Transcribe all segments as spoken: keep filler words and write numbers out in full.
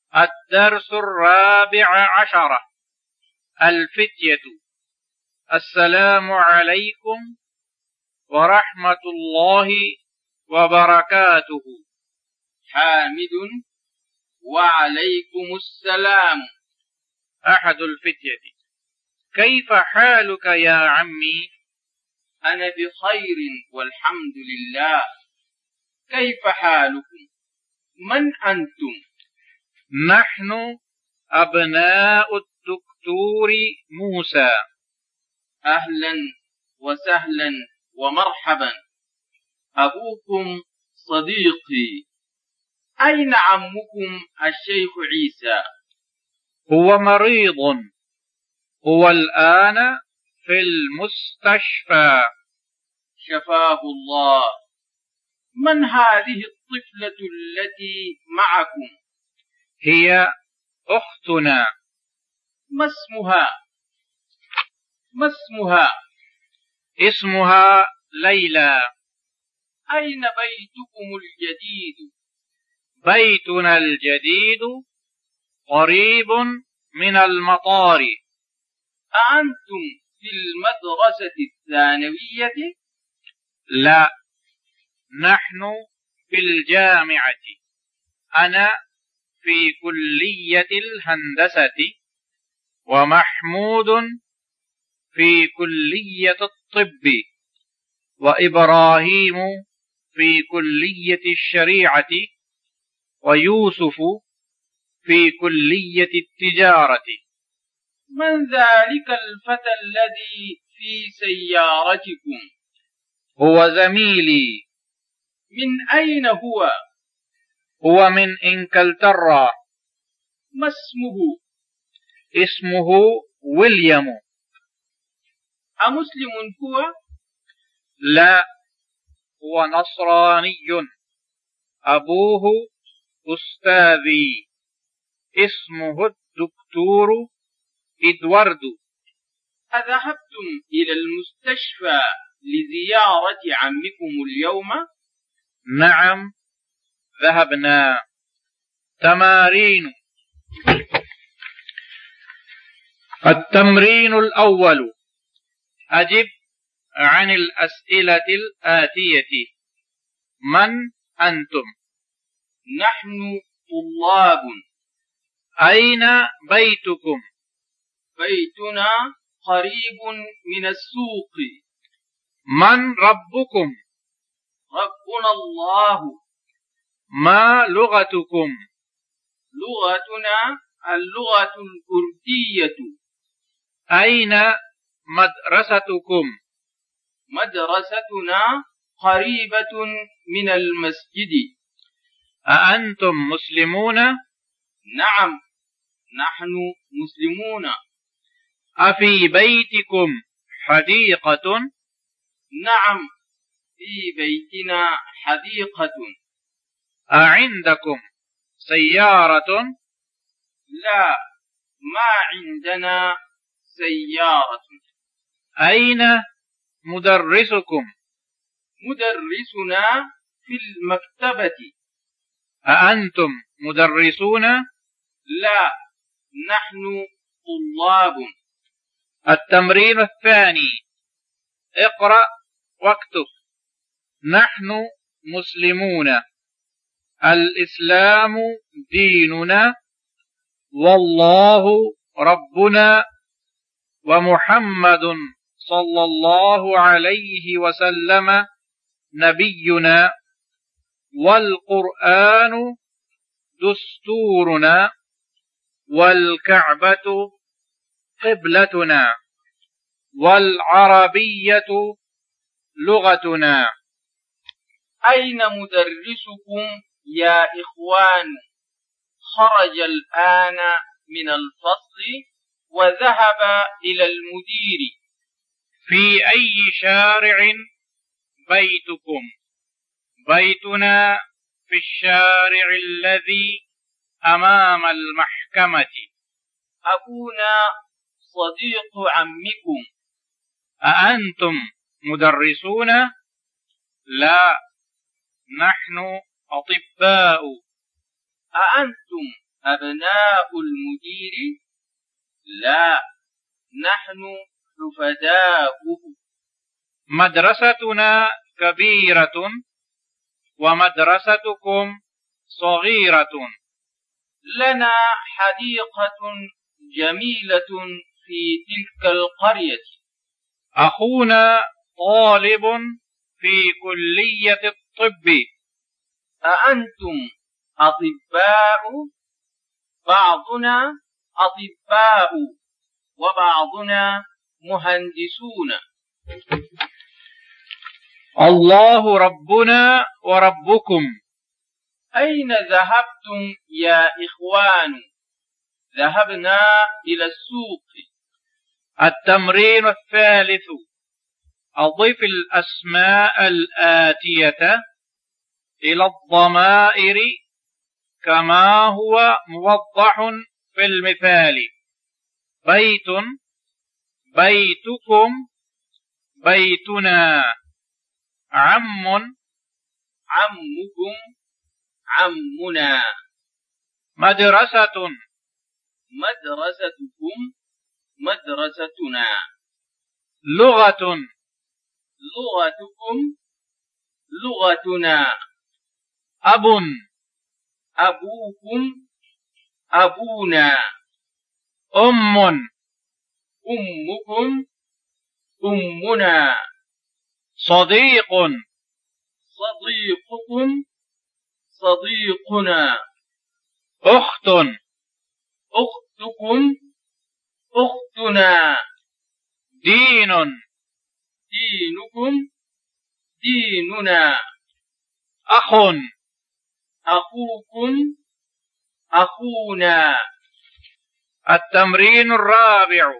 الدرس الرابع عشر. الفتية. السلام عليكم ورحمة الله وبركاته. حامد: وعليكم السلام. أحد الفتية: كيف حالك يا عمي؟ أنا بخير والحمد لله. كيف حالكم؟ من أنتم؟ نحن أبناء الدكتور موسى. أهلا وسهلا ومرحبا. أبوكم صديقي. أين عمكم الشيخ عيسى؟ هو مريض، هو الآن في المستشفى. شفاه الله. من هذه الطفلة التي معكم؟ هي أختنا. ما اسمها؟ ما اسمها؟ اسمها ليلى. أين بيتكم الجديد؟ بيتنا الجديد قريب من المطار. أأنتم في المدرسة الثانوية؟ لا، نحن في الجامعة. أنا في كلية الهندسة، ومحمود في كلية الطب، وإبراهيم في كلية الشريعة، ويوسف في كلية التجارة. من ذلك الفتى الذي في سيارتكم؟ هو زميلي. من أين هو؟ هو من إنكلترا. ما اسمه؟ اسمه ويليام. أمسلم هو؟ لا، هو نصراني. أبوه أستاذي، اسمه الدكتور إدوارد. أذهبتم إلى المستشفى لزيارة عمكم اليوم؟ نعم، ذهبنا. تمارين. التمرين الأول: أجب عن الأسئلة الآتية. من أنتم؟ نحن طلاب. أين بيتكم؟ بيتنا قريب من السوق. من ربكم؟ ربنا الله. ما لغتكم؟ لغتنا اللغة الكردية. أين مدرستكم؟ مدرستنا قريبة من المسجد. أأنتم مسلمون؟ نعم، نحن مسلمون. أفي بيتكم حديقة؟ نعم، في بيتنا حديقة. أعندكم سيارة؟ لا، ما عندنا سيارة. أين مدرسكم؟ مدرسنا في المكتبة. أأنتم مدرسون؟ لا، نحن طلاب. التمرين الثاني: اقرأ واكتب. نحن مسلمون. الإسلام ديننا، والله ربنا، ومحمد صلى الله عليه وسلم نبينا، والقرآن دستورنا، والكعبة قبلتنا، والعربية لغتنا. أين مدرسكم يا إخوان؟ خرج الآن من الفصل وذهب إلى المدير. في أي شارع بيتكم؟ بيتنا في الشارع الذي أمام المحكمة. أبونا صديق عمكم. أأنتم مدرسون؟ لا، نحن أطباء. أأنتم أبناء المدير؟ لا، نحن حفداؤه. مدرستنا كبيرة ومدرستكم صغيرة. لنا حديقة جميلة في تلك القرية. أخونا طالب في كلية الطب. أأنتم أطباء؟ بعضنا أطباء وبعضنا مهندسون. الله ربنا وربكم. أين ذهبتم يا إخوان؟ ذهبنا إلى السوق. التمرين الثالث: أضف الأسماء الآتية إلى الضمائر كما هو موضح في المثال: بيت، بيتكم، بيتنا. عم، عمكم، عمنا. مدرسة، مدرستكم، مدرستنا. لغة، لغتكم، لغتنا. أب، أبوكم، أبونا. أم، أمكم، أمنا. صديق، صديقكم، صديقنا. أخت، أختكم، أختنا. دين، دينكم، ديننا. أخ، أخوكم، أخونا. التمرين الرابع: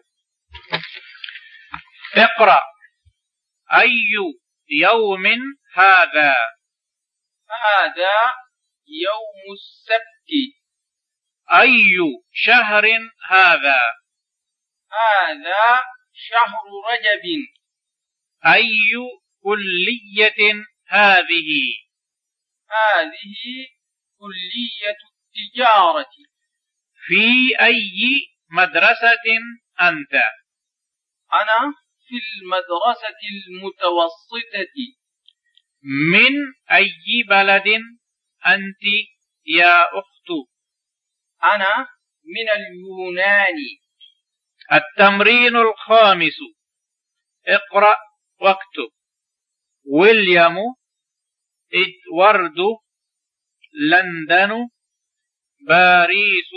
اقرأ. أي يوم هذا؟ هذا يوم السبت. أي شهر هذا؟ هذا شهر رجب. أي كلية هذه؟ هذه كلية التجارة. في أي مدرسة أنت؟ أنا في المدرسة المتوسطة. من أي بلد أنت يا أخت؟ أنا من اليونان. التمرين الخامس: اقرأ واكتب. ويليام، إدوارد، لندن، باريس،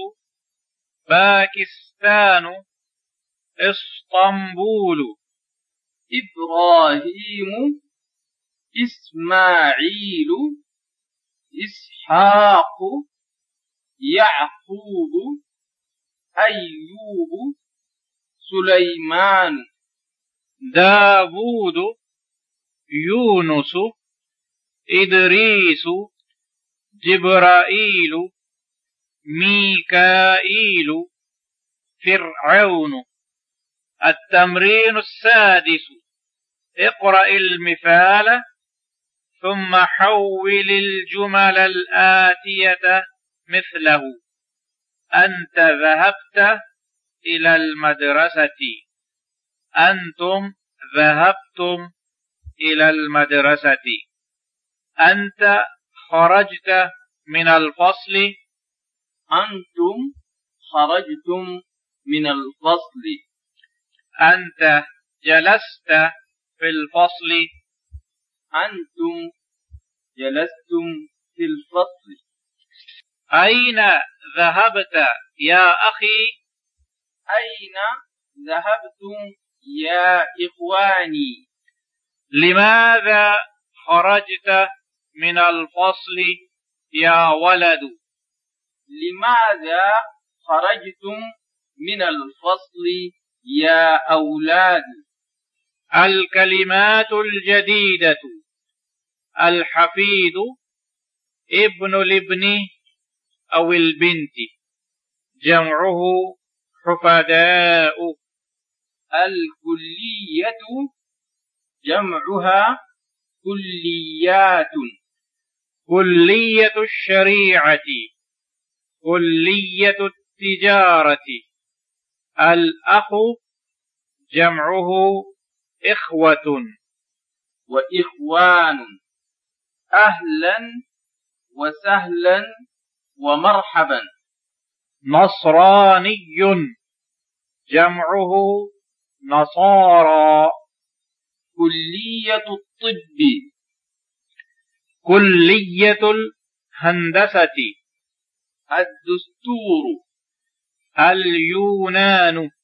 باكستان، اسطنبول. إبراهيم، إسماعيل، إسحاق، يعقوب، أيوب، سليمان، داوود، يونس، إدريس، جبرائيل، ميكائيل، فرعون. التمرين السادس: اقرأ المثال ثم حول الجمل الآتية مثله: أنت ذهبت إلى المدرسة، أنتم ذهبتم إلى المدرسة، أنت خرجت من الفصل، أنتم خرجتم من الفصل، أنت جلست في الفصل، أنتم جلستم في الفصل. أين ذهبت يا أخي؟ أين ذهبتم يا إخواني؟ لماذا خرجت من الفصل يا ولد؟ لماذا خرجتم من الفصل يا أولاد؟ الكلمات الجديدة: الحفيد، ابن الابن أو البنت، جمعه حفداء. الكلية جمعها كليات. كلية الشريعة، كلية التجارة. الأخ جمعه إخوة. وإخوان. أهلا وسهلا ومرحبا. نصراني جمعه نصارى. كلية الطب. كلية الهندسة. الدستور. اليونان